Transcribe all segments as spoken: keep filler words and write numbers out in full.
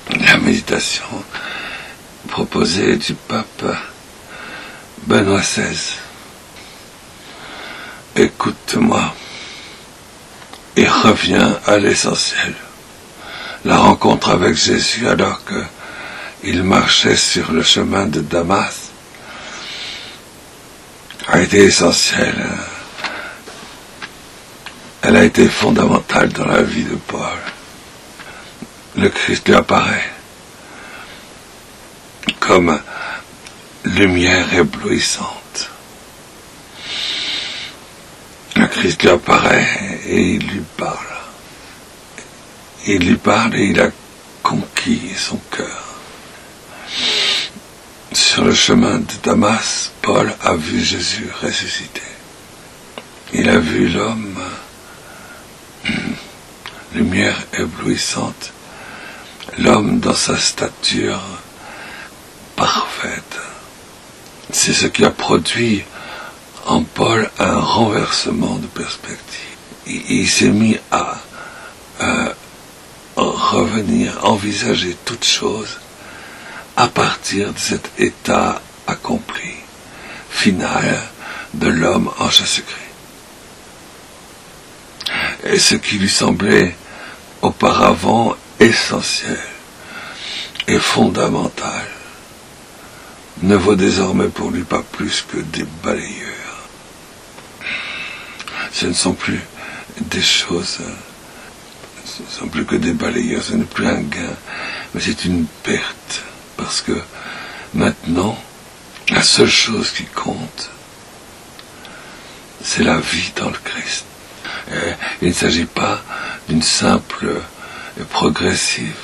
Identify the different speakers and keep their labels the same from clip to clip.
Speaker 1: la méditation proposée du pape Benoît seize. Écoute-moi et reviens à l'essentiel. La rencontre avec Jésus alors qu'il marchait sur le chemin de Damas a été essentielle. Elle a été fondamentale dans la vie de Paul. Le Christ lui apparaît comme lumière éblouissante. Le Christ lui apparaît et il lui parle. Il lui parle et il a conquis son cœur. Sur le chemin de Damas, Paul a vu Jésus ressuscité. Il a vu l'homme, lumière éblouissante, l'homme dans sa stature parfaite. C'est ce qui a produit en Paul un renversement de perspective. Il, il s'est mis à, à revenir, envisager toute chose à partir de cet état accompli, final de l'homme en Jésus-Christ. Et ce qui lui semblait auparavant essentiel et fondamental ne vaut désormais pour lui pas plus que des balayeurs. Ce ne sont plus des choses, ce ne sont plus que des balayeurs, ce n'est plus un gain, mais c'est une perte, parce que maintenant, la seule chose qui compte, c'est la vie dans le Christ. Et il ne s'agit pas d'une simple et progressive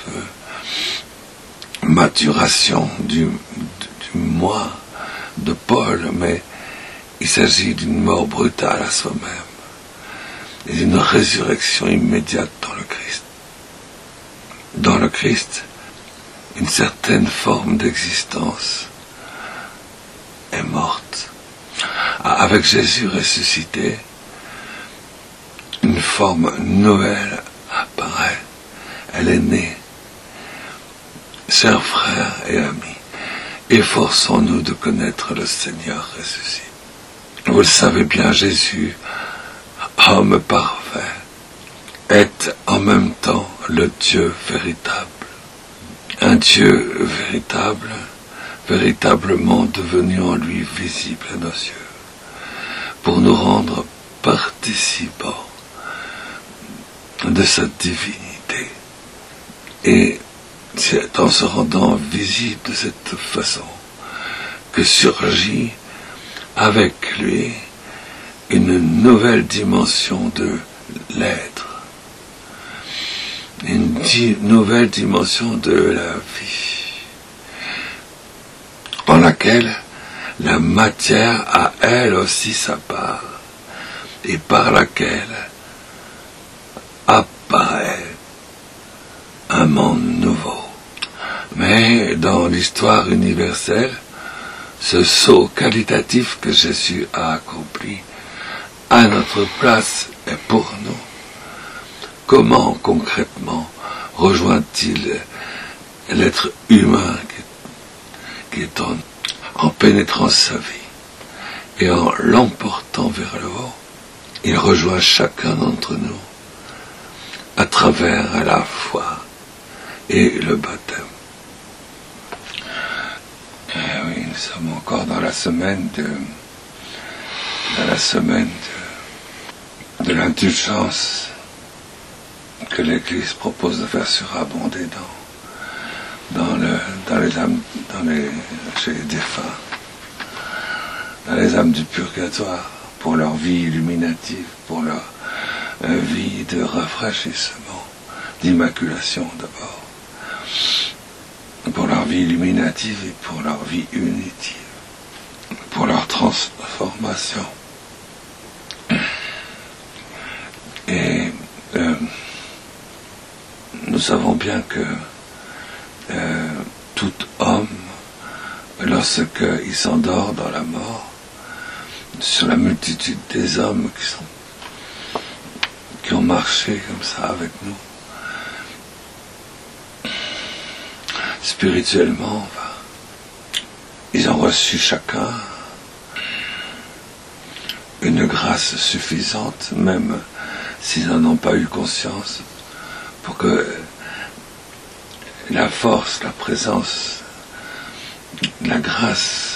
Speaker 1: maturation du, du moi de Paul, mais il s'agit d'une mort brutale à soi-même et d'une résurrection immédiate dans le Christ. Dans le Christ, une certaine forme d'existence est morte. Avec Jésus ressuscité, une forme nouvelle apparaît. Elle est née. Chers frères et amis, efforçons-nous de connaître le Seigneur ressuscité. Vous le savez bien, Jésus, homme parfait, est en même temps le Dieu véritable. Un Dieu véritable, véritablement devenu en lui visible à nos yeux, pour nous rendre participants de sa divinité. Et c'est en se rendant visible de cette façon que surgit avec lui une nouvelle dimension de l'être, une di- nouvelle dimension de la vie, en laquelle la matière a elle aussi sa part, et par laquelle apparaît un monde nouveau. Mais dans l'histoire universelle, ce saut qualitatif que Jésus a accompli à notre place et pour nous, comment concrètement rejoint-il l'être humain qui, qui est en, en pénétrant sa vie et en l'emportant vers le haut? Il rejoint chacun d'entre nous à travers la foi et le baptême. Eh oui, nous sommes encore dans la semaine de, dans la semaine de, de l'indulgence que l'Église propose de faire surabonder dans, dans, le, dans les âmes, dans les, chez les défunts, dans les âmes du purgatoire, pour leur vie illuminative, pour leur euh, vie de rafraîchissement, d'immaculation d'abord, pour leur vie illuminative et pour leur vie unitive, pour leur transformation. Et euh, nous savons bien que euh, tout homme, lorsqu'il s'endort dans la mort, sur la multitude des hommes qui sont qui ont marché comme ça avec nous, spirituellement, ils ont reçu chacun une grâce suffisante, même s'ils n'en ont pas eu conscience, pour que la force, la présence, la grâce,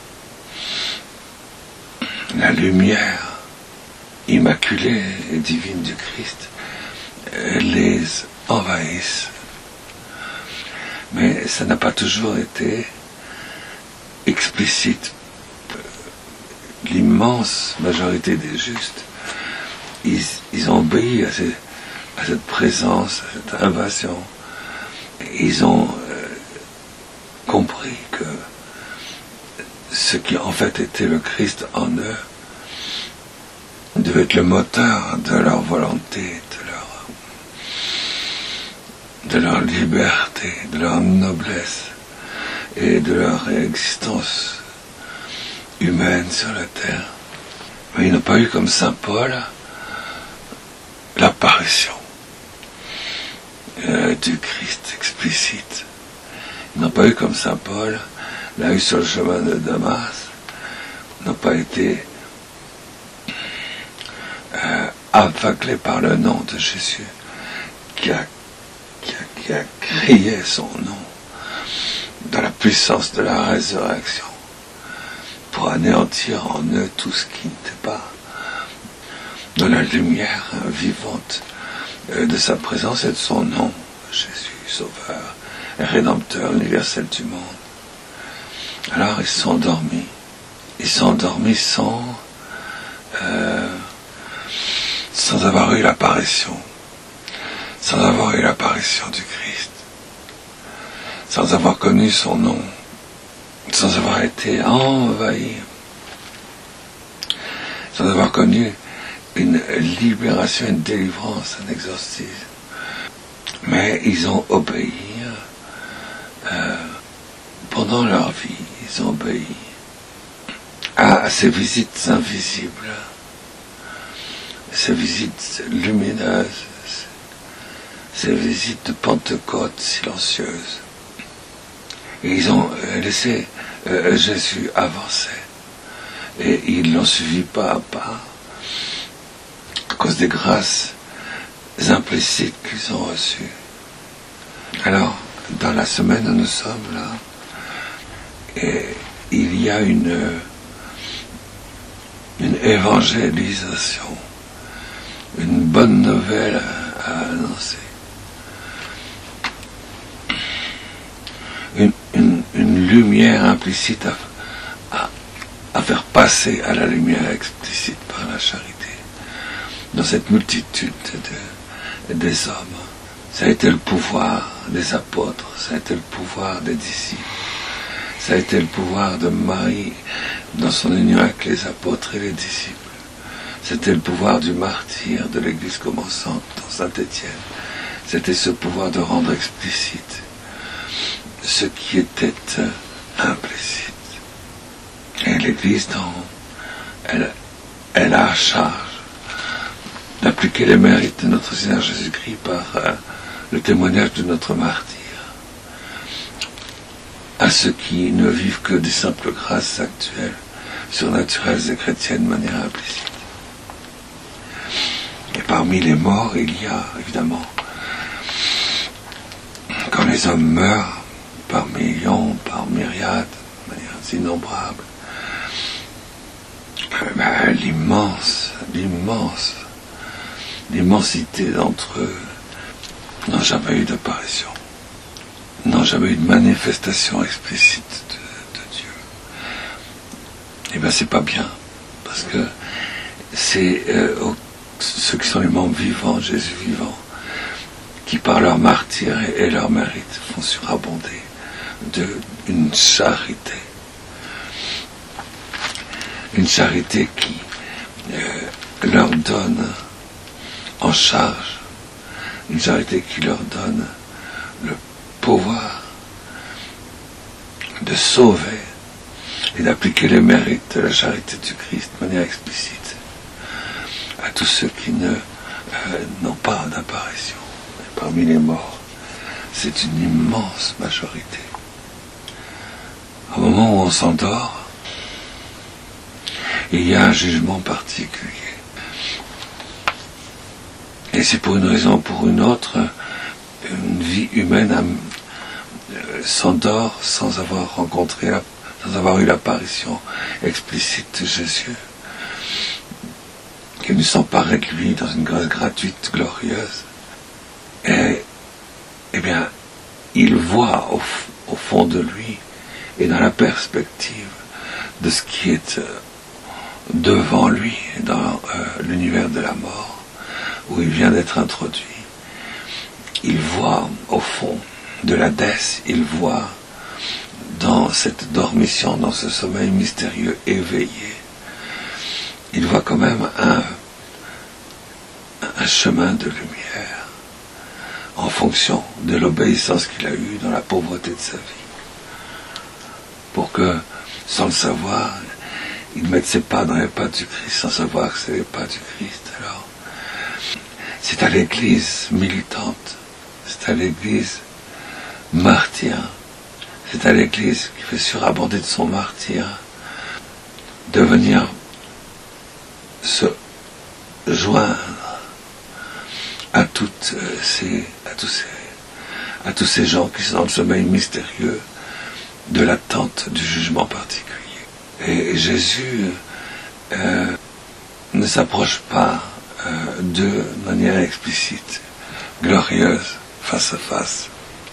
Speaker 1: la lumière immaculée et divine du Christ les envahisse. Mais ça n'a pas toujours été explicite. L'immense majorité des justes, ils, ils ont obéi à, ces, à cette présence, à cette invasion. Ils ont euh, compris que ce qui en fait était le Christ en eux devait être le moteur de leur volonté, de leur, de leur liberté, de leur noblesse et de leur existence humaine sur la terre. Mais ils n'ont pas eu comme saint Paul l'apparition euh, du Christ explicite. Ils n'ont pas eu comme saint Paul l'a eu sur le chemin de Damas, n'ont pas été euh, aveuglés par le nom de Jésus qui a, qui a, qui a crié son nom dans la puissance de la résurrection pour anéantir en eux tout ce qui n'était pas dans la lumière vivante de sa présence et de son nom, Jésus, Sauveur et Rédempteur universel du monde. Alors ils sont endormis, ils sont endormis sans, euh, sans avoir eu l'apparition, sans avoir eu l'apparition du Christ, sans avoir connu son nom, sans avoir été envahi, sans avoir connu une libération, une délivrance, un exorcisme. Mais ils ont obéi euh, pendant leur vie, ils ont obéi à ces visites invisibles, ces visites lumineuses, ces visites de Pentecôte silencieuses. Et ils ont laissé euh, Jésus avancer. Et ils l'ont suivi pas à pas, à cause des grâces implicites qu'ils ont reçues. Alors, dans la semaine où nous sommes là, et il y a une, une évangélisation, une bonne nouvelle à, à annoncer. Une, une, une lumière implicite à, à, à faire passer à la lumière explicite par la charité. Dans cette multitude de, des hommes, ça a été le pouvoir des apôtres, ça a été le pouvoir des disciples, ça a été le pouvoir de Marie dans son union avec les apôtres et les disciples. C'était le pouvoir du martyr de l'Église commençante dans Saint-Étienne. C'était ce pouvoir de rendre explicite ce qui était euh, implicite. Et l'Église, dans, elle, elle a à charge d'appliquer les mérites de notre Seigneur Jésus-Christ par euh, le témoignage de notre martyr à ceux qui ne vivent que des simples grâces actuelles, surnaturelles et chrétiennes de manière implicite. Et parmi les morts, il y a évidemment, quand les hommes meurent, par millions, par myriades, de manière innombrable, ben, l'immense, l'immense, l'immensité d'entre eux n'ont jamais eu d'apparition, n'ont jamais eu de manifestation explicite de, de Dieu. Et bien c'est pas bien, parce que c'est euh, au, ceux qui sont les membres vivants, Jésus vivant, qui par leur martyr et, et leur mérite font surabonder de une charité, une charité qui euh, leur donne en charge, une charité qui leur donne le pouvoir de sauver et d'appliquer les mérites de la charité du Christ de manière explicite à tous ceux qui ne euh, n'ont pas d'apparition. Et parmi les morts, c'est une immense majorité. Au moment où on s'endort, il y a un jugement particulier. Et c'est pour une raison ou pour une autre, une vie humaine s'endort sans avoir rencontré, sans avoir eu l'apparition explicite de Jésus, qui nous s'emparait de lui dans une grâce gratuite, glorieuse. Et, eh bien, il voit au, au fond de lui et dans la perspective de ce qui est devant lui, dans euh, l'univers de la mort, où il vient d'être introduit. Il voit au fond de l'Hadès, il voit dans cette dormition, dans ce sommeil mystérieux éveillé, il voit quand même un, un chemin de lumière en fonction de l'obéissance qu'il a eue dans la pauvreté de sa vie. Pour que, sans le savoir, il mette ses pas dans les pas du Christ, sans savoir que c'est les pas du Christ. Alors, c'est à l'Église militante, c'est à l'Église martyre, c'est à l'Église qui fait surabonder de son martyre, de venir se joindre à toutes ces, à tous ces, à tous ces gens qui sont dans le sommeil mystérieux de l'attente du jugement particulier. Et Jésus euh, ne s'approche pas euh, de manière explicite, glorieuse, face à face.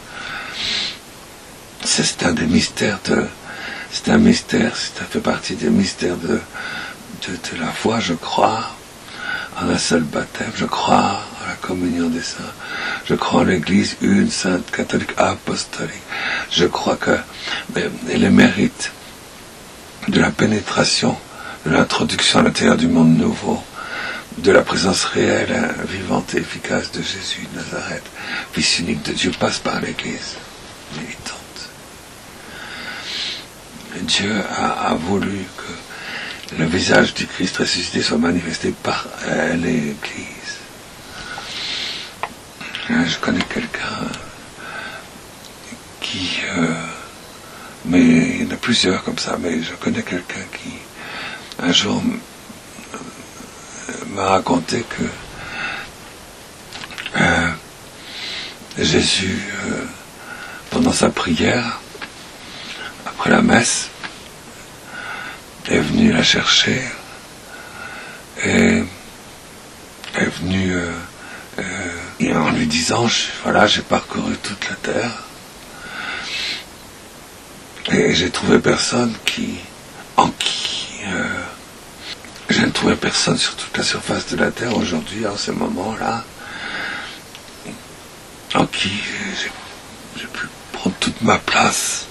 Speaker 1: C'est un des mystères de, c'est un mystère, ça fait partie des mystères de, de, de la foi. Je crois en un seul baptême, je crois en la communion des saints, je crois en l'Église une, sainte, catholique, apostolique. Je crois que les mérites de la pénétration, de l'introduction à l'intérieur du monde nouveau, de la présence réelle, vivante et efficace de Jésus de Nazareth, Fils unique de Dieu, passe par l'Église militante. Dieu a, a voulu que le visage du Christ ressuscité soit manifesté par l'Église. Je connais quelqu'un qui... Euh, mais il y en a plusieurs comme ça, mais je connais quelqu'un qui, un jour, m'a raconté que euh, Jésus, euh, pendant sa prière, après la messe, est venu la chercher et est venu euh, euh, et en lui disant, voilà, j'ai parcouru toute la terre et j'ai trouvé personne qui, en qui, euh, je ne trouvais personne sur toute la surface de la terre aujourd'hui, en ce moment-là, en qui j'ai, j'ai pu prendre toute ma place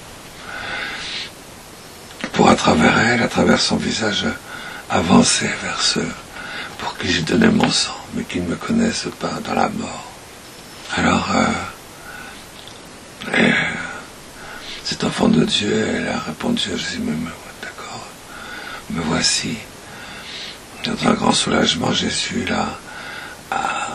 Speaker 1: pour, à travers elle, à travers son visage, avancer vers ceux pour qui j'ai donné mon sang, mais qui ne me connaissent pas dans la mort. Alors, euh, et, cet enfant de Dieu, elle a répondu à Jésus, mais, mais d'accord, me voici. Dans un grand soulagement, Jésus, là, a,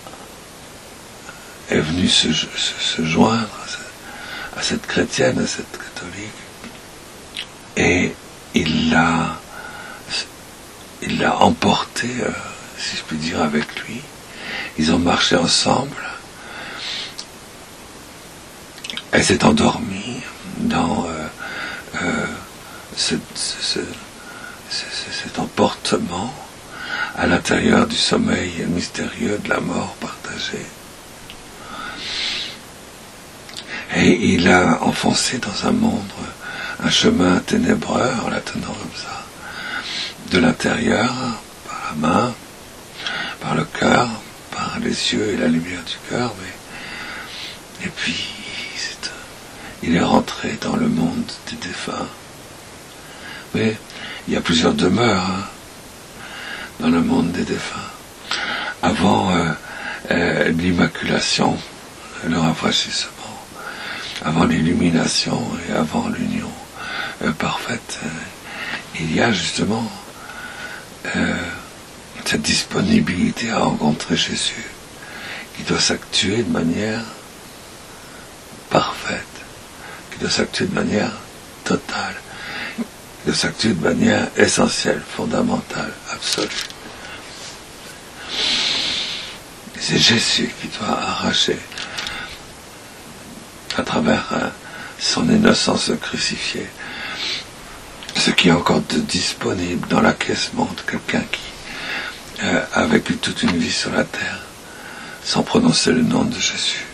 Speaker 1: est venu se, se, se joindre à cette, à cette chrétienne, à cette catholique, et il l'a, il l'a emporté, euh, si je puis dire, avec lui. Ils ont marché ensemble. Elle s'est endormie dans euh, euh, ce, ce, ce, cet emportement à l'intérieur du sommeil mystérieux de la mort partagée. Et il a enfoncé dans un monde un chemin ténébreux en la tenant comme ça, de l'intérieur, par la main, par le cœur, par les yeux et la lumière du cœur, mais et puis c'est, il est rentré dans le monde des défunts. Mais il y a plusieurs demeures hein, dans le monde des défunts. Avant euh, euh, l'immaculation, le rafraîchissement, avant l'illumination et avant l'union euh, parfaite, euh, il y a justement euh, cette disponibilité à rencontrer Jésus qui doit s'actuer de manière de s'actuer de manière totale, de s'actuer de manière essentielle, fondamentale, absolue. C'est Jésus qui doit arracher, à travers hein, son innocence crucifiée, ce qui est encore de disponible dans l'acquiescement de quelqu'un qui euh, a vécu toute une vie sur la terre, sans prononcer le nom de Jésus.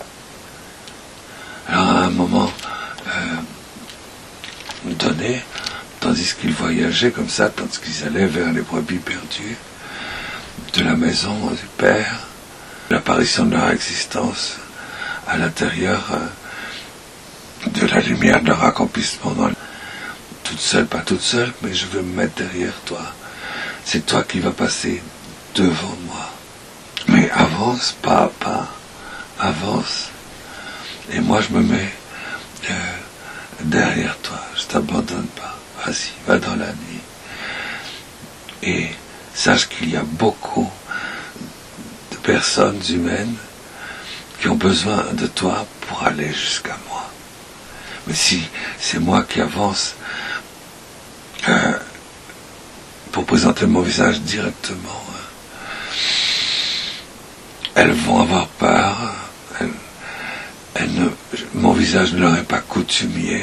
Speaker 1: Alors à un moment euh, donné, tandis qu'ils voyageaient comme ça, tandis qu'ils allaient vers les brebis perdues de la maison du Père, l'apparition de leur existence à l'intérieur euh, de la lumière de leur accomplissement, dans, toute seule, pas toute seule, mais je veux me mettre derrière toi. C'est toi qui vas passer devant moi. Mais avance, pas à pas, avance. Et moi je me mets euh, derrière toi, je t'abandonne pas. Vas-y, va dans la nuit. Et sache qu'il y a beaucoup de personnes humaines qui ont besoin de toi pour aller jusqu'à moi. Mais si c'est moi qui avance euh, pour présenter mon visage directement, elles vont avoir peur. Elles, elles ne, mon visage ne leur est pas coutumier.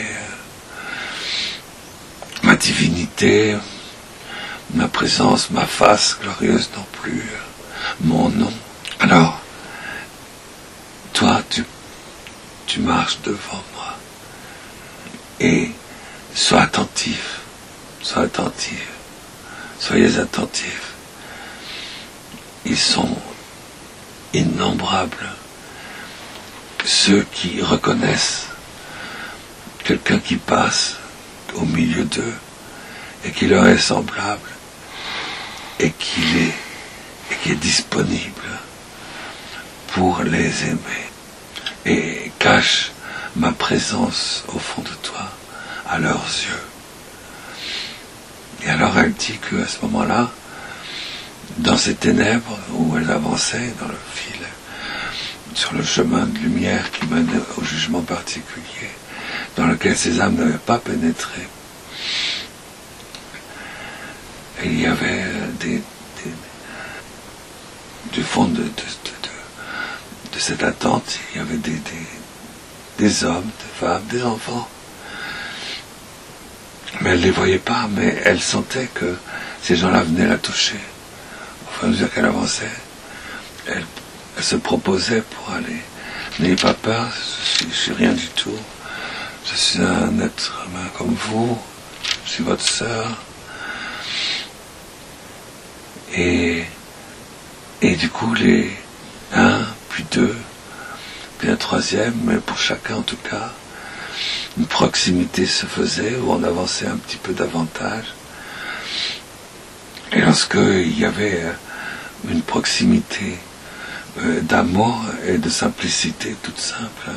Speaker 1: Ma divinité, ma présence, ma face glorieuse non plus, mon nom. Alors, toi, tu, tu marches devant moi. Et sois attentif, sois attentif, soyez attentifs. Ils sont innombrables, ceux qui reconnaissent quelqu'un qui passe au milieu d'eux et qui leur est semblable et qui est, et qui est disponible pour les aimer et cache ma présence au fond de toi à leurs yeux. Et alors elle dit qu'à ce moment-là, dans ces ténèbres où elle avançait dans le fil, sur le chemin de lumière qui mène au jugement particulier, dans lequel ces âmes n'avaient pas pénétré, et il y avait des, des, du fond de, de, de, de, de cette attente, il y avait des, des, des hommes, des femmes, des enfants. Mais elle ne les voyait pas, mais elle sentait que ces gens-là venaient la toucher. Au fur et à mesure qu'elle avançait, elle, elle se proposait pour aller. N'ayez pas peur, je suis, je suis rien du tout. Je suis un être humain comme vous, je suis votre sœur. Et, et du coup, les un, puis deux, puis un troisième, mais pour chacun en tout cas, une proximité se faisait où on avançait un petit peu davantage. Et lorsqu'il y avait une proximité euh, d'amour et de simplicité toute simple,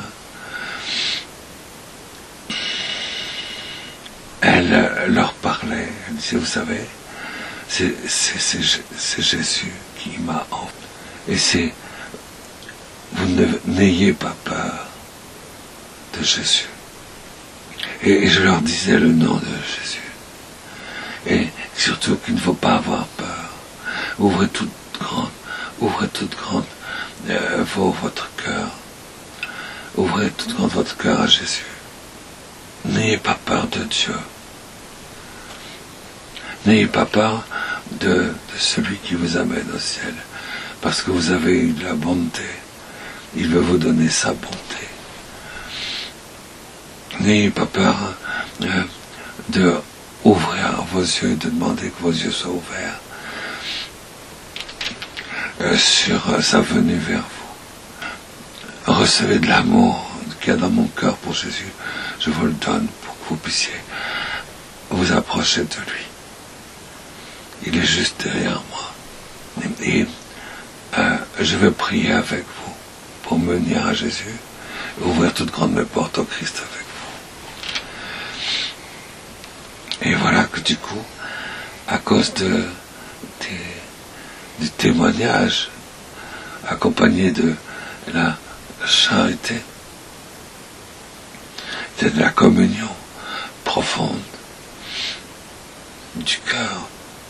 Speaker 1: elle euh, leur parlait, elle disait, vous savez, c'est, c'est, c'est, c'est Jésus qui m'a envoyé. Et c'est, vous ne, n'ayez pas peur de Jésus. Et, et je leur disais le nom de Jésus. Et surtout qu'il ne faut pas avoir peur. Ouvrez toute grande, ouvrez toute grande euh, vos, votre cœur. Ouvrez toute grande votre cœur à Jésus. N'ayez pas peur de Dieu. N'ayez pas peur de, de celui qui vous amène au ciel. Parce que vous avez eu de la bonté. Il veut vous donner sa bonté. N'ayez pas peur euh, de ouvrir vos yeux et de demander que vos yeux soient ouverts euh, sur euh, sa venue vers vous. Recevez de l'amour qu'il y a dans mon cœur pour Jésus. Je vous le donne pour que vous puissiez vous approcher de lui. Il est juste derrière moi. Et euh, je vais prier avec vous pour me venir à Jésus et ouvrir toutes grandes mes portes au Christ avec vous. Et voilà que du coup, à cause de, des, du témoignage accompagné de la charité C'était de la communion profonde du cœur.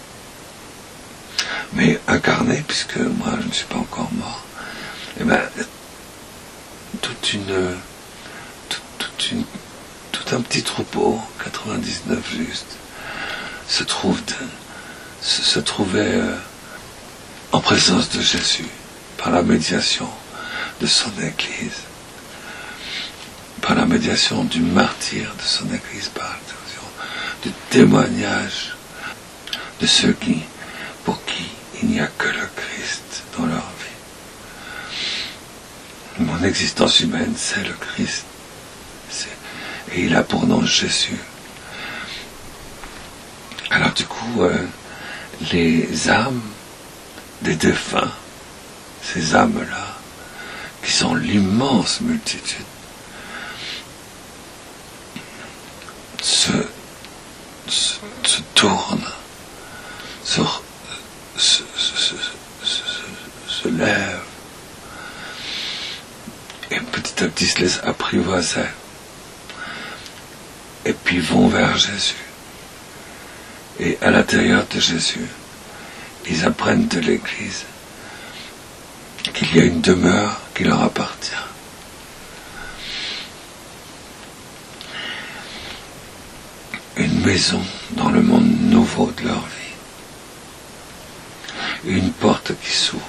Speaker 1: Mais incarné, puisque moi je ne suis pas encore mort, et bien toute une, toute, toute une, tout un petit troupeau, quatre-vingt-dix-neuf juste, se trouve, de, se, se trouvait euh, en présence de Jésus par la médiation de son Église, par la médiation du martyr de son Église, par la médiation du témoignage de ceux qui, pour qui il n'y a que le Christ dans leur vie. Mon existence humaine, c'est le Christ. C'est, et il a pour nom Jésus. Alors du coup, euh, les âmes des défunts, ces âmes-là, qui sont l'immense multitude, se, se, se tournent, se, se, se, se, se, se lèvent, et petit à petit se laissent apprivoiser, et puis vont vers Jésus. Et à l'intérieur de Jésus, ils apprennent de l'Église qu'il y a une demeure qui leur appartient. Une maison dans le monde nouveau de leur vie. Une porte qui s'ouvre.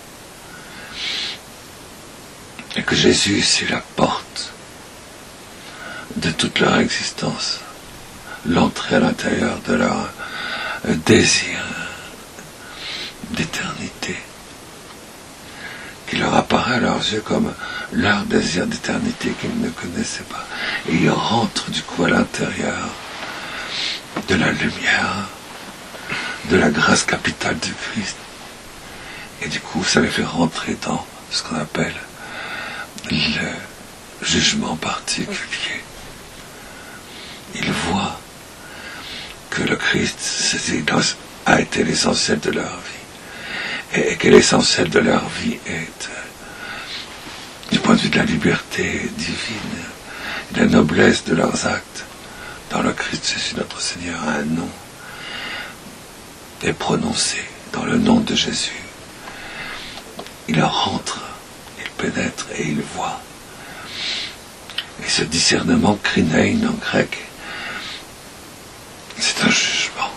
Speaker 1: Et que Jésus, c'est la porte de toute leur existence. L'entrée à l'intérieur de leur désir d'éternité, qui leur apparaît à leurs yeux comme leur désir d'éternité qu'ils ne connaissaient pas. Et ils rentrent du coup à l'intérieur de la lumière, de la grâce capitale du Christ. Et du coup, ça les fait rentrer dans ce qu'on appelle le jugement particulier. Ils voient que le Christ a été l'essentiel de leur vie, et que l'essentiel de leur vie est, du point de vue de la liberté divine, de la noblesse de leurs actes, dans le Christ Jésus notre Seigneur, un nom est prononcé dans le nom de Jésus. Il rentre, il pénètre et il voit. Et ce discernement krinein en grec, c'est un jugement.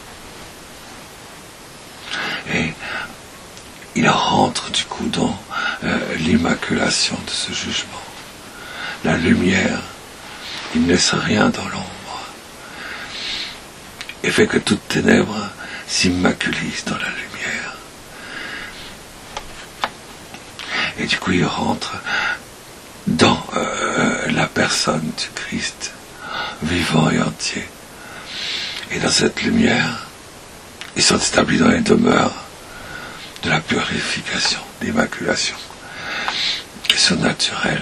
Speaker 1: Et il rentre du coup dans euh, l'immaculation de ce jugement. La lumière, il ne laisse rien dans l'ombre. Et fait que toute ténèbre s'immaculise dans la lumière. Et du coup, il rentre dans euh, la personne du Christ, vivant et entier. Et dans cette lumière, ils sont établis dans les demeures de la purification, d'immaculation, qui sont naturelles.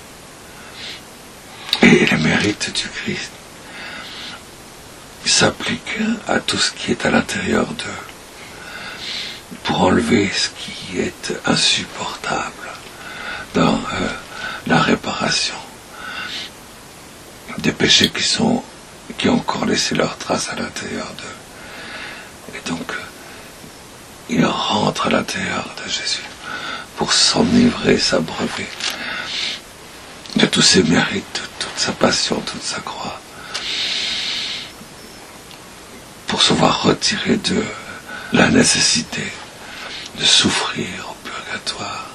Speaker 1: Et les mérites du Christ s'appliquent à tout ce qui est à l'intérieur d'eux, pour enlever ce qui est insupportable dans euh, la réparation des péchés qui sont qui ont encore laissé leurs traces à l'intérieur d'eux. Et donc, il rentre à l'intérieur de Jésus pour s'enivrer, s'abreuver de tous ses mérites, de toute sa passion, toute sa croix, pour se voir retirer de la nécessité de souffrir au purgatoire,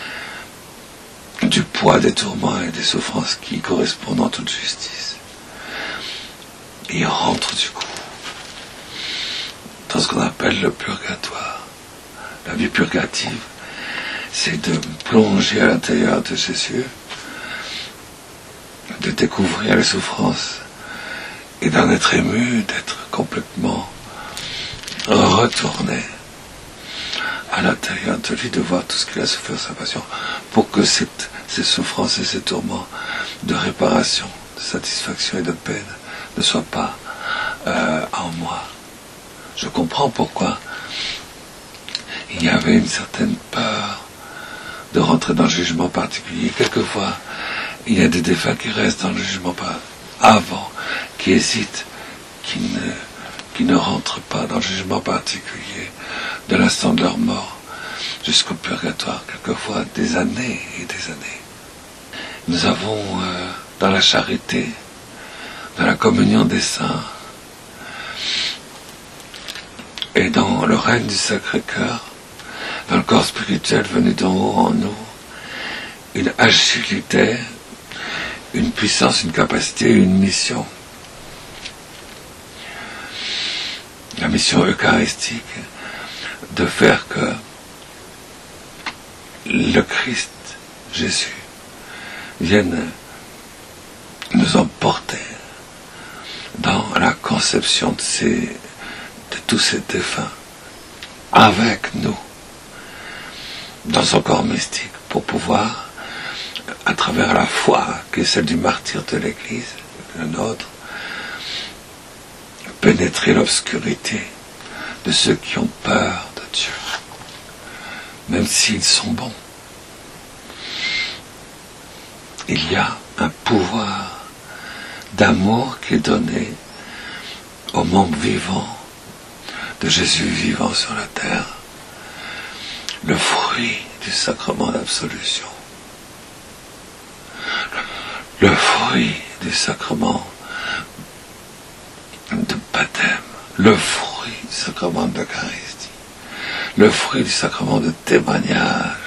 Speaker 1: du poids des tourments et des souffrances qui correspondent en toute justice. Et il rentre du coup dans ce qu'on appelle le purgatoire. La vie purgative, c'est de plonger à l'intérieur de Jésus, de découvrir les souffrances et d'en être ému, d'être complètement retourné à l'intérieur de lui, de voir tout ce qu'il a souffert, sa passion, pour que cette, ces souffrances et ces tourments de réparation, de satisfaction et de peine ne soient pas euh, en moi. Je comprends pourquoi il y avait une certaine peur de rentrer dans le jugement particulier. Quelquefois, il y a des défunts qui restent dans le jugement par avant, qui hésitent, qui ne, qui ne rentrent pas dans le jugement particulier de l'instant de leur mort jusqu'au purgatoire, quelquefois des années et des années. Nous avons euh, dans la charité, dans la communion des saints et dans le règne du Sacré-Cœur, dans le corps spirituel venu d'en haut en nous, une agilité, une puissance, une capacité, une mission. La mission eucharistique de faire que le Christ, Jésus, vienne nous emporter dans la conception de, ces, de tous ces défunts avec nous dans son corps mystique pour pouvoir, à travers la foi qui est celle du martyr de l'Église, le nôtre, pénétrer l'obscurité de ceux qui ont peur de Dieu, même s'ils sont bons. Il y a un pouvoir d'amour qui est donné aux membres vivants de Jésus vivant sur la terre, le fruit du sacrement d'absolution, le fruit du sacrement de baptême, le fruit du sacrement de l'Eucharistie, le fruit du sacrement de témoignage.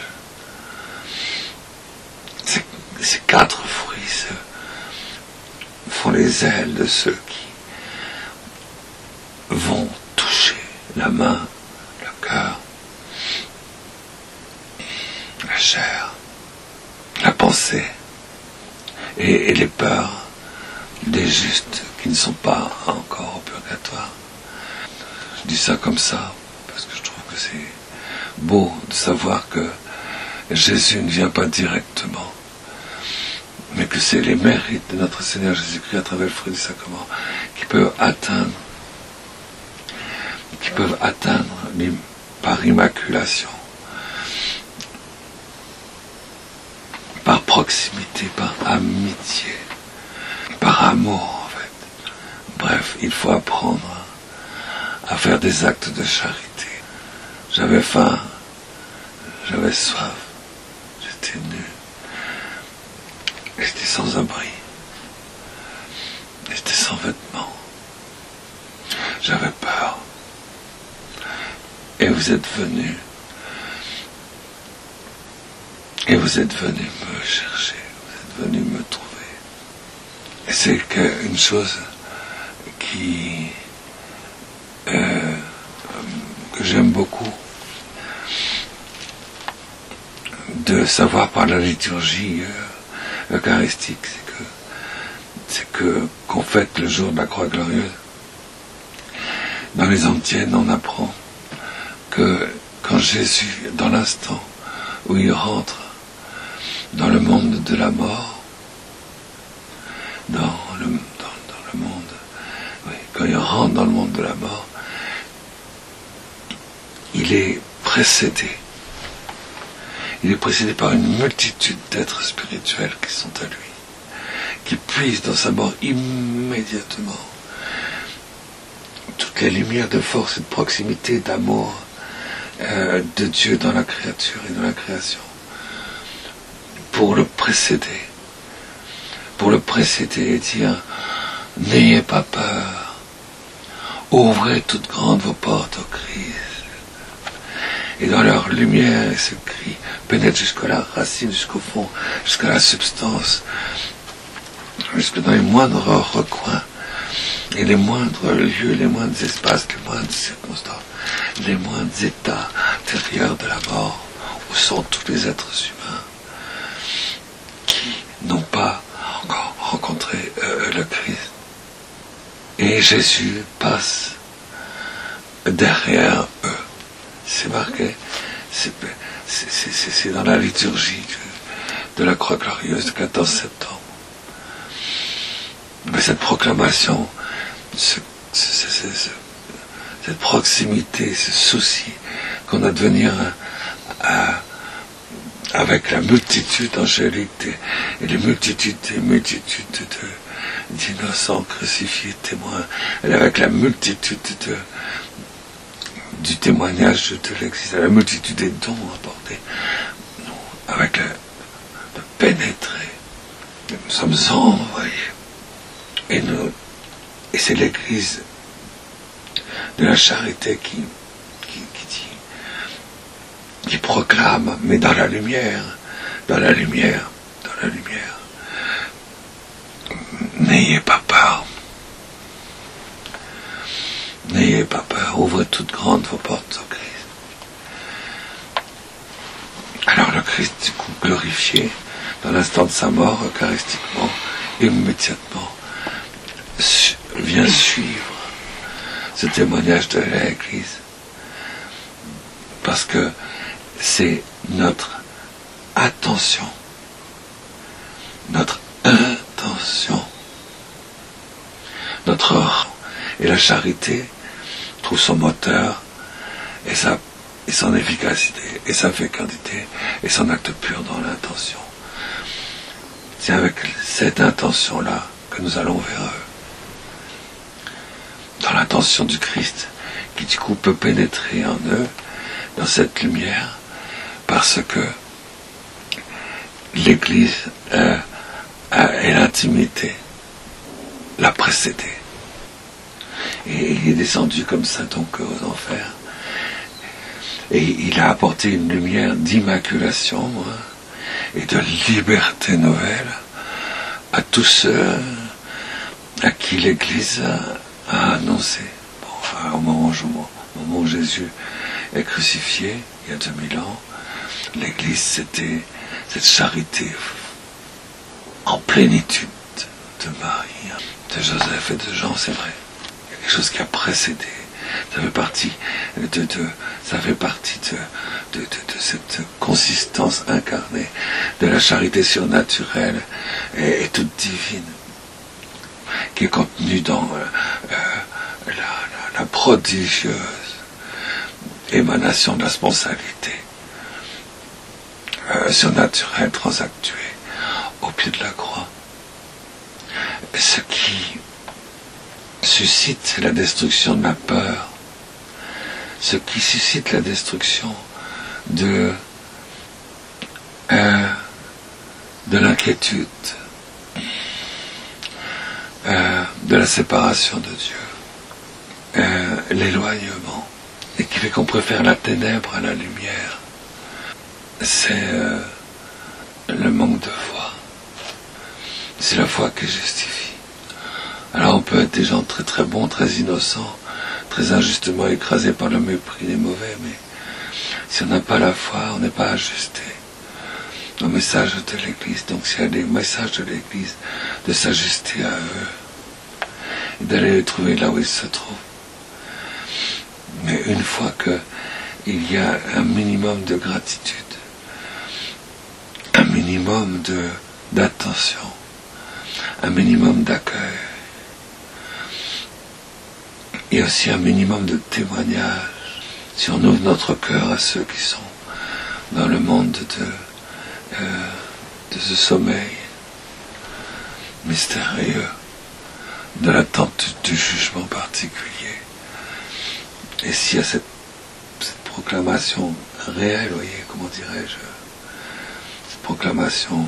Speaker 1: Ces, ces quatre fruits se, font les ailes de ceux qui vont toucher la main, le cœur, la chair, la pensée et, et les peurs des justes qui ne sont pas encore au purgatoire. Je dis ça comme ça parce que je trouve que c'est beau de savoir que Jésus ne vient pas directement, mais que c'est les mérites de notre Seigneur Jésus-Christ à travers le fruit du sacrement qui peuvent atteindre, qui peuvent atteindre par immaculation, par proximité, par amitié, par amour. Bref, il faut apprendre à faire des actes de charité. J'avais faim, j'avais soif, j'étais nu, j'étais sans abri, j'étais sans vêtements, j'avais peur. Et vous êtes venus, et vous êtes venus me chercher, vous êtes venus me trouver. Et c'est qu'une chose qui, euh, que j'aime beaucoup, de savoir par la liturgie euh, eucharistique, c'est que, c'est que, qu'on fête le jour de la croix glorieuse. Dans les antiennes, on apprend que quand Jésus, dans l'instant où il rentre dans le monde de la mort, dans le, dans, dans le monde, oui, quand il rentre dans le monde de la mort, il est précédé. Il est précédé par une multitude d'êtres spirituels qui sont à lui, qui puisent dans sa mort immédiatement toutes les lumières de force et de proximité, d'amour euh, de Dieu dans la créature et dans la création, pour le précéder, pour le précéder et dire « N'ayez pas peur, ouvrez toutes grandes vos portes au Christ. » Et dans leur lumière, ce cri pénètre jusqu'à la racine, jusqu'au fond, jusqu'à la substance, jusque dans les moindres recoins, et les moindres lieux, les moindres espaces, les moindres circonstances, les moindres états intérieurs de la mort, où sont tous les êtres humains qui n'ont pas encore rencontré euh, le Christ. Et Jésus passe derrière eux. C'est marqué, c'est, c'est, c'est, c'est dans la liturgie de la Croix Glorieuse du quatorze septembre. Mais cette proclamation, ce, ce, ce, ce, cette proximité, ce souci qu'on a de venir à, à, avec la multitude angélique et les multitudes et multitudes de, d'innocents crucifiés témoins, et avec la multitude de, du témoignage de l'Église, la multitude des dons apportés, nous, avec le, de pénétrer. Nous sommes envoyés. Et, nous, et c'est l'Église de la charité qui, qui, qui dit, qui proclame, mais dans la lumière, dans la lumière, dans la lumière. N'ayez pas peur. N'ayez pas peur. Ouvrez toutes grandes vos portes au Christ. Alors le Christ, du coup, glorifié, dans l'instant de sa mort, eucharistiquement, immédiatement, su- vient suivre ce témoignage de l'Église. Parce que c'est notre attention, notre intention, notre or. Et la charité trouve son moteur et, sa, et son efficacité et sa fécondité et son acte pur dans l'intention. C'est avec cette intention-là que nous allons vers eux. Dans l'intention du Christ, qui du coup peut pénétrer en eux, dans cette lumière, parce que l'Église euh, et l'intimité l'a précédé. Et il est descendu comme ça donc aux enfers. Et il a apporté une lumière d'immaculation hein, et de liberté nouvelle à tous ceux à qui l'Église a, a annoncé. Bon, au moment où, au moment où Jésus est crucifié, il y a deux mille ans, l'Église c'était cette charité en plénitude de Marie, de Joseph et de Jean, c'est vrai. Il y a quelque chose qui a précédé. Ça fait partie de, de, ça fait partie de, de, de, de cette consistance incarnée de la charité surnaturelle et, et toute divine qui est contenue dans euh, la, la, la prodigieuse émanation de la spontanéité euh, surnaturelle transactuée au pied de la croix. Ce qui suscite la destruction de la peur, ce qui suscite la destruction de, euh, de l'inquiétude, euh, de la séparation de Dieu, euh, l'éloignement, et qui fait qu'on préfère la ténèbre à la lumière. C'est euh, le manque de foi. C'est la foi qui justifie. Alors on peut être des gens très très bons, très innocents, très injustement écrasés par le mépris des mauvais, mais si on n'a pas la foi, on n'est pas ajusté au message de l'Église. Donc s'il y a des messages de l'Église, de s'ajuster à eux et d'aller les trouver là où ils se trouvent. Mais une fois qu'il y a un minimum de gratitude, un minimum de, d'attention, un minimum d'accueil, et aussi un minimum de témoignage. Si on ouvre notre cœur à ceux qui sont dans le monde de, euh, de ce sommeil mystérieux, de l'attente du jugement particulier, et s'il y a cette, cette proclamation réelle, voyez, comment dirais-je, cette proclamation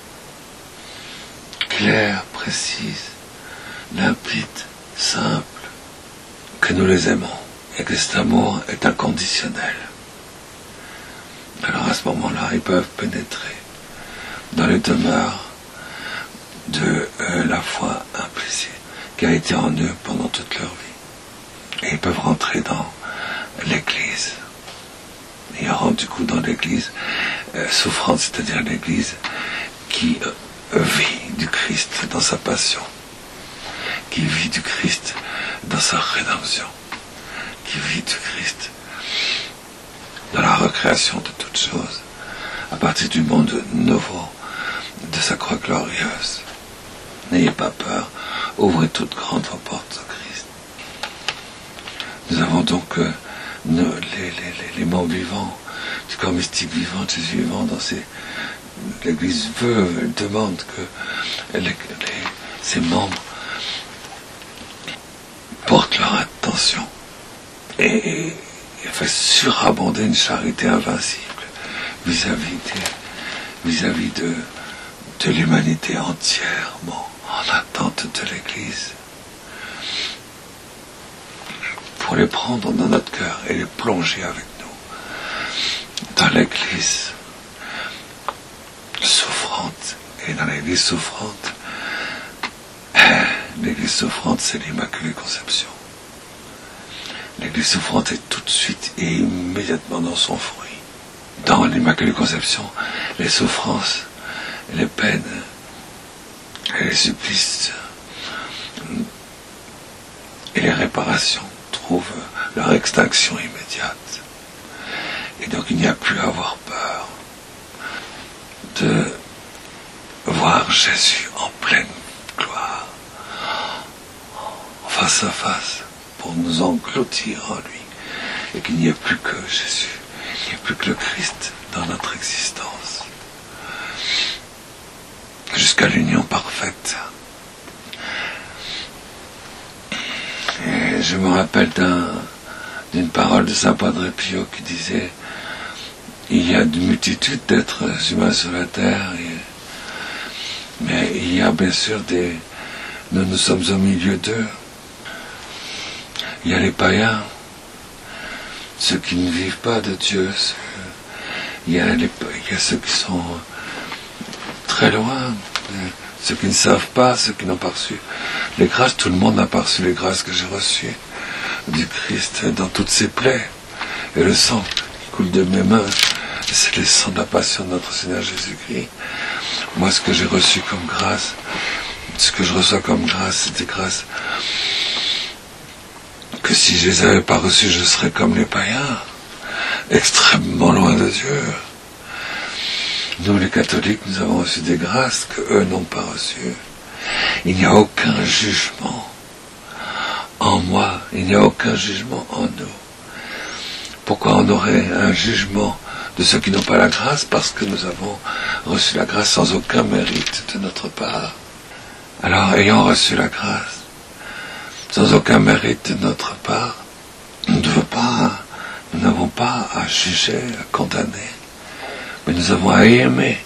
Speaker 1: claire, précise, limpide, simple, que nous les aimons et que cet amour est inconditionnel. Alors à ce moment-là, ils peuvent pénétrer dans les demeures de euh, la foi implicite qui a été en eux pendant toute leur vie. Et ils peuvent rentrer dans l'Église. Et rentrent du coup dans l'Église euh, souffrante, c'est-à-dire l'Église qui euh, vit du Christ dans sa passion, qui vit du Christ dans sa rédemption, qui vit du Christ dans la recréation de toutes choses, à partir du monde nouveau, de sa croix glorieuse. N'ayez pas peur, ouvrez toutes grandes vos portes au Christ. Nous avons donc euh, nos, les, les, les, les morts vivants du corps mystique vivant de Jésus vivant dans ces... L'Église veut, elle demande que les, les, ses membres portent leur attention et, et fait surabonder une charité invincible vis-à-vis des, vis-à-vis de, de l'humanité entièrement en attente de l'Église, pour les prendre dans notre cœur et les plonger avec nous dans l'Église souffrante. Et dans l'Église souffrante, l'Église souffrante, c'est l'Immaculée Conception. L'Église souffrante est tout de suite et immédiatement dans son fruit. Dans l'Immaculée Conception, les souffrances, les peines et les supplices et les réparations trouvent leur extinction immédiate. Et donc il n'y a plus à avoir peur de voir Jésus en pleine gloire, face à face, pour nous engloutir en lui, et qu'il n'y ait plus que Jésus, il n'y ait plus que le Christ dans notre existence, jusqu'à l'union parfaite. Et je me rappelle d'un, d'une parole de Saint Padre Pio qui disait: il y a une multitude d'êtres humains sur la terre, et, mais il y a bien sûr des... Nous, nous sommes au milieu d'eux. Il y a les païens, ceux qui ne vivent pas de Dieu, ceux, il, y a les, il y a ceux qui sont très loin, ceux qui ne savent pas, ceux qui n'ont pas reçu les grâces. Tout le monde n'a pas reçu les grâces que j'ai reçues du Christ dans toutes ses plaies. Et le sang qui coule de mes mains, c'est le sang de la passion de notre Seigneur Jésus-Christ. Moi, ce que j'ai reçu comme grâce, ce que je reçois comme grâce, c'est des grâces que si je les avais pas reçues, je serais comme les païens, extrêmement loin de Dieu. Nous, les catholiques, nous avons reçu des grâces que eux n'ont pas reçues. Il n'y a aucun jugement en moi, il n'y a aucun jugement en nous. Pourquoi on aurait un jugement de ceux qui n'ont pas la grâce? Parce que nous avons reçu la grâce sans aucun mérite de notre part. Alors, ayant reçu la grâce sans aucun mérite de notre part, nous ne pas, nous n'avons pas à juger, à condamner, mais nous avons à aimer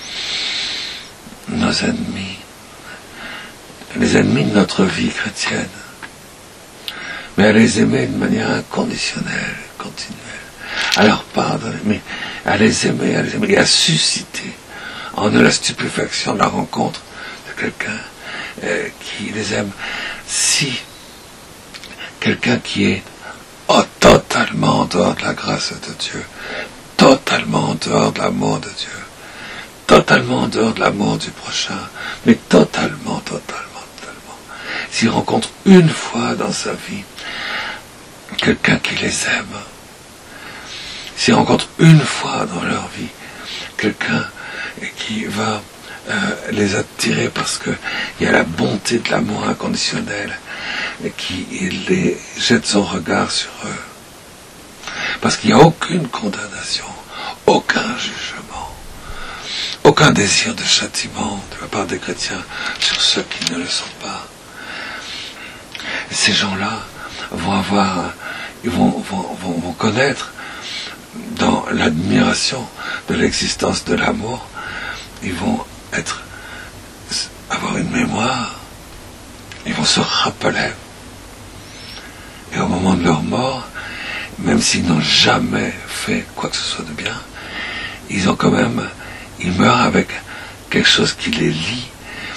Speaker 1: nos ennemis, les ennemis de notre vie chrétienne, mais à les aimer de manière inconditionnelle, continuelle, à leur pardonner, mais à les aimer, à les aimer, et à susciter en eux la stupéfaction de la rencontre de quelqu'un euh, qui les aime. Si quelqu'un qui est oh, totalement en dehors de la grâce de Dieu, totalement en dehors de l'amour de Dieu, totalement en dehors de l'amour du prochain, mais totalement, totalement, totalement. S'il rencontre une fois dans sa vie quelqu'un qui les aime, s'ils rencontrent une fois dans leur vie quelqu'un qui va euh, les attirer parce qu'il y a la bonté de l'amour inconditionnel et qui les jette son regard sur eux, parce qu'il n'y a aucune condamnation, aucun jugement, aucun désir de châtiment de la part des chrétiens sur ceux qui ne le sont pas. Et ces gens-là vont avoir, ils vont, vont, vont, vont connaître dans l'admiration de l'existence de l'amour, ils vont être, avoir une mémoire, ils vont se rappeler, et au moment de leur mort, même s'ils n'ont jamais fait quoi que ce soit de bien, ils ont quand même, ils meurent avec quelque chose qui les lie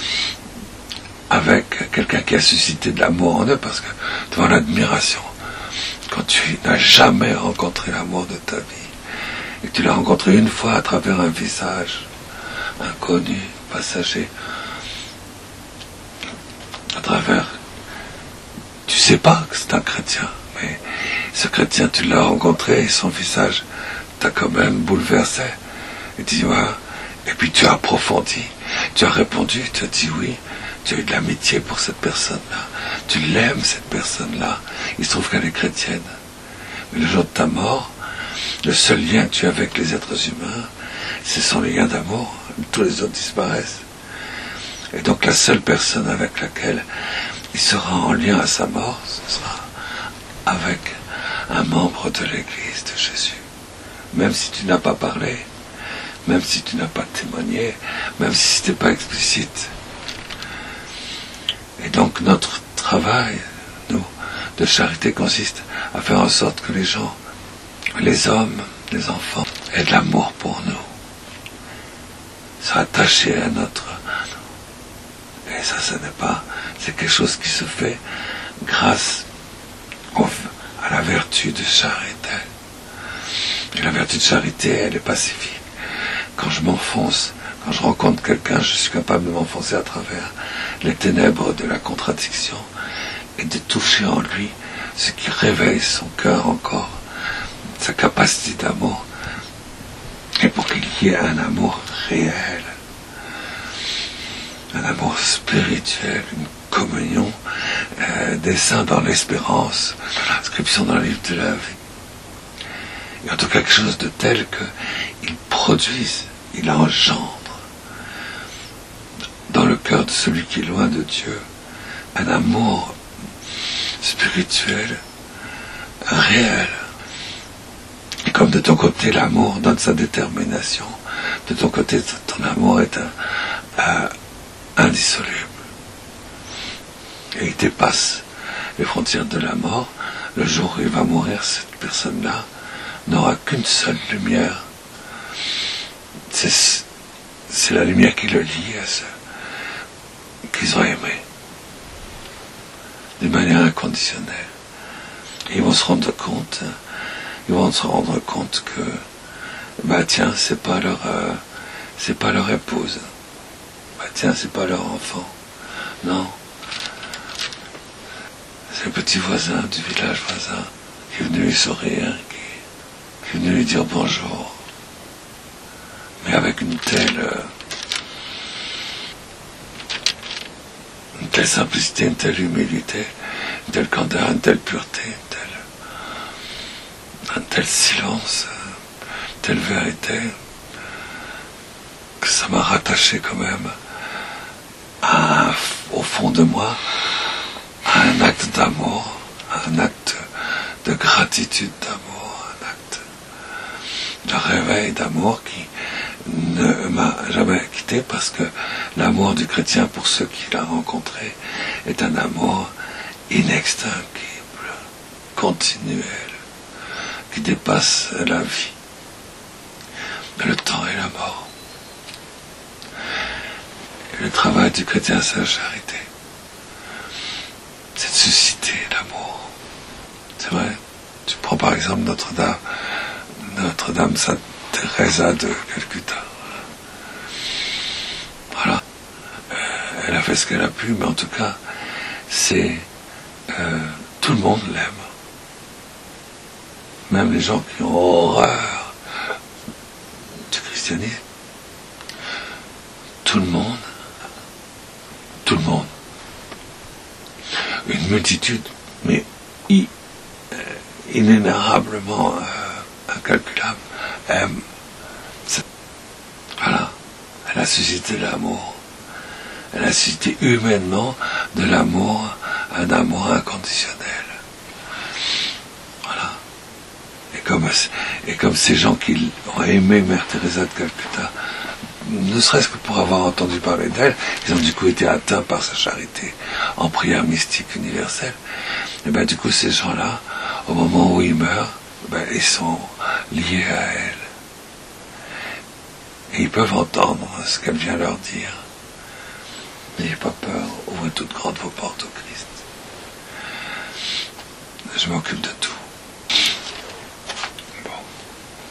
Speaker 1: avec quelqu'un qui a suscité de l'amour en eux, parce que devant l'admiration, quand tu n'as jamais rencontré l'amour de ta vie, et que tu l'as rencontré une fois à travers un visage inconnu, passager, à travers, tu sais pas que c'est un chrétien, mais ce chrétien, tu l'as rencontré, et son visage t'a quand même bouleversé, et tu dis, ouais, et puis tu as approfondi, tu as répondu, tu as dit oui, tu as eu de l'amitié pour cette personne-là, tu l'aimes cette personne-là, il se trouve qu'elle est chrétienne, mais le jour de ta mort, Le seul lien que tu as avec les êtres humains, ce sont les liens d'amour. Tous les autres disparaissent. Et donc la seule personne avec laquelle il sera en lien à sa mort, ce sera avec un membre de l'Église de Jésus. Même si tu n'as pas parlé, même si tu n'as pas témoigné, même si ce n'était pas explicite. Et donc notre travail, nous, de charité consiste à faire en sorte que les gens, les hommes, les enfants, aient de l'amour pour nous. Soient attachés à notre... Et ça, ce n'est pas... C'est quelque chose qui se fait grâce au, à la vertu de charité. Et la vertu de charité, elle est pacifique. Quand je m'enfonce, quand je rencontre quelqu'un, je suis capable de m'enfoncer à travers les ténèbres de la contradiction et de toucher en lui ce qui réveille son cœur encore, sa capacité d'amour, et pour qu'il y ait un amour réel, un amour spirituel, une communion euh, des saints dans l'espérance, dans l'inscription dans le livre de la vie. Et en tout cas quelque chose de tel qu'il produise, il engendre dans le cœur de celui qui est loin de Dieu un amour spirituel, réel. Et comme de ton côté l'amour donne sa détermination, de ton côté ton amour est un, un, indissoluble. Et il dépasse les frontières de la mort. Le jour où il va mourir, cette personne-là n'aura qu'une seule lumière. C'est, c'est la lumière qui le lie à ceux qu'ils ont aimé d'une manière inconditionnelle. Et ils vont se rendre compte, ils vont se rendre compte que, bah tiens, c'est pas leur, euh, c'est pas leur épouse. Bah tiens, c'est pas leur enfant. Non. C'est le petit voisin du village voisin qui est venu lui sourire, qui, qui est venu lui dire bonjour. Mais avec une telle, euh, une telle simplicité, une telle humilité, une telle candeur, une telle pureté, une telle, un tel silence, une telle vérité, que ça m'a rattaché quand même à, au fond de moi, à un acte d'amour, à un acte de gratitude d'amour, un acte de réveil d'amour qui ne m'a jamais quitté, parce que l'amour du chrétien pour ceux qu'il a rencontrés est un amour inextinguible, continuel, qui dépasse la vie, le temps et la mort. Et le travail du chrétien, c'est la charité. C'est de susciter l'amour. C'est vrai. Tu prends par exemple Notre-Dame, Notre-Dame Sainte Teresa de Calcutta. Voilà. Euh, elle a fait ce qu'elle a pu, mais en tout cas, c'est euh, tout le monde l'aime. Même les gens qui ont horreur du christianisme. Tout le monde. Tout le monde. Une multitude, mais i, euh, inénarrablement euh, incalculable, aime. Voilà. Elle a suscité l'amour. Elle a suscité humainement de l'amour, un amour inconditionnel. Voilà. Et comme, et comme ces gens qui ont aimé Mère Teresa de Calcutta, ne serait-ce que pour avoir entendu parler d'elle, ils ont du coup été atteints par sa charité en prière mystique universelle. Et bien du coup ces gens-là, au moment où ils meurent, ben, ils sont liés à elle. Et ils peuvent entendre ce qu'elle vient leur dire. N'ayez pas peur, ouvrez toutes grandes vos portes au Christ. Je m'occupe de tout.